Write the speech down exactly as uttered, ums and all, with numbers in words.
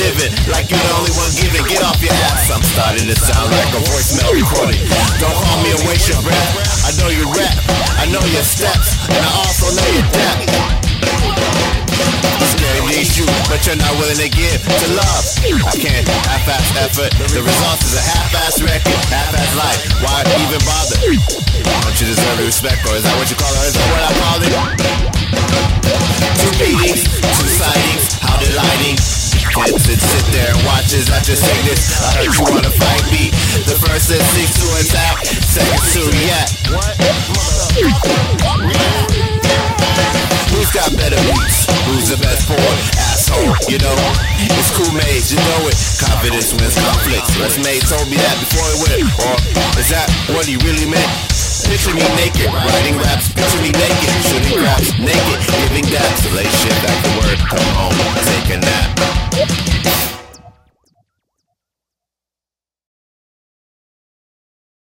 living like you're the only one giving. Get off your ass. I'm starting to sound like a voicemail recording. Don't call me and waste your breath. I know you rap, I know your steps, and I also know your depth. Scary needs you, but you're not willing to give to love. I can't half-ass effort. The result is a half-ass record, half-ass life. Why even bother? Don't you deserve respect, or is that what you call it? Is that what I call it? Two meetings, two sightings, how delighting. Can't sit, sit there and watch as I just take this. I heard you wanna fight me. The first is six to attack, second to react. Who's got better beats? Who's the best poet? Asshole, you know. It's Kool Maze, you know it. Confidence wins conflicts. Les May told me that before he went. Or is that what he really meant? Picture me naked, writing raps. Picture me naked, shooting craps. Naked, giving daps.